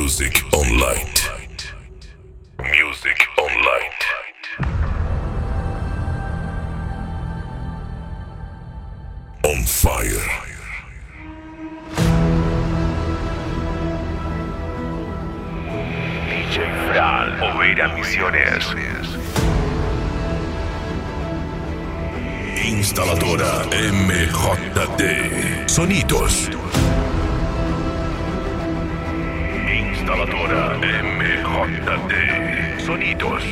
Music Online. Music Online. On fire. DJ Fran, Oveira Misiones. Instaladora MJD. Sonidos. Instaladora MJD. Sonidos.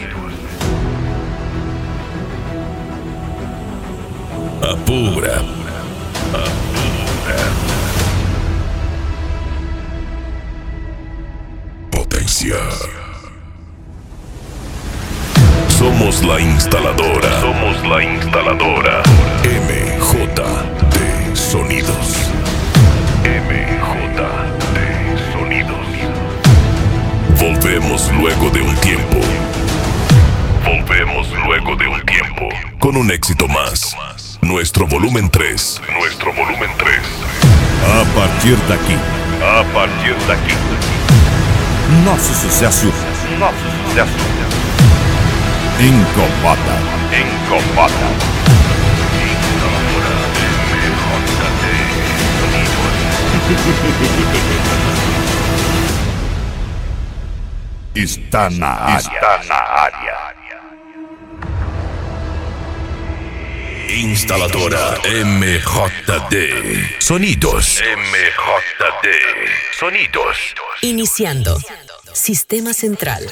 Apura. Potencia. Somos la instaladora. Somos la instaladora. MJD Sonidos. MJD Sonidos. Volvemos luego de un tiempo. Volvemos luego de un tiempo. Con un éxito más. Nuestro volumen 3. Nuestro volumen 3. A partir daqui. A partir daqui. Nosso sucesso. Nosso sucesso. Incomoda. Incomoda. Instaladora MJD Sonidos. Está na área. Está na área. Instaladora MJD Sonidos. MJD Sonidos. Iniciando. Sistema central.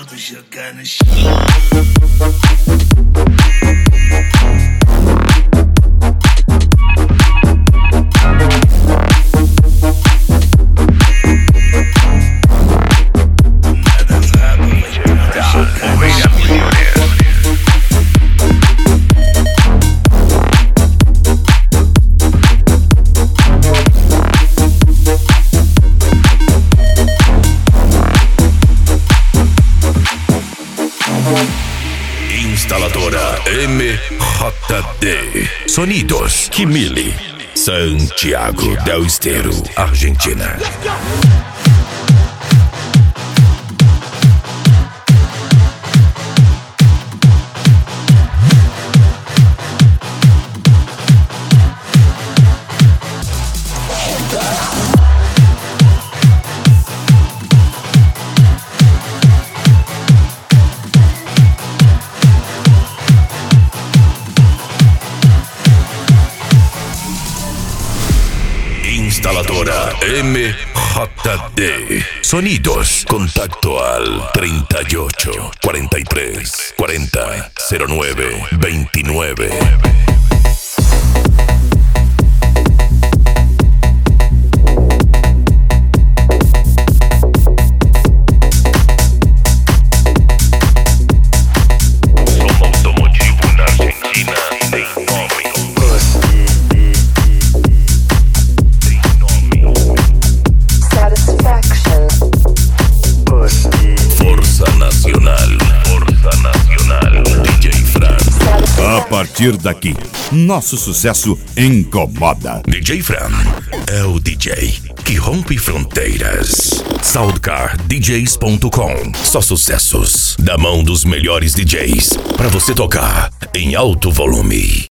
Instaladora MJD Sonidos. Quimili, Santiago del Estero, Argentina. Instaladora MJD Sonidos. Contacto al 38 43 40 09 29. A partir daqui, nosso sucesso incomoda. DJ Fran é o DJ que rompe fronteiras. SoundcarDJs.com. Só sucessos da mão dos melhores DJs para você tocar em alto volume.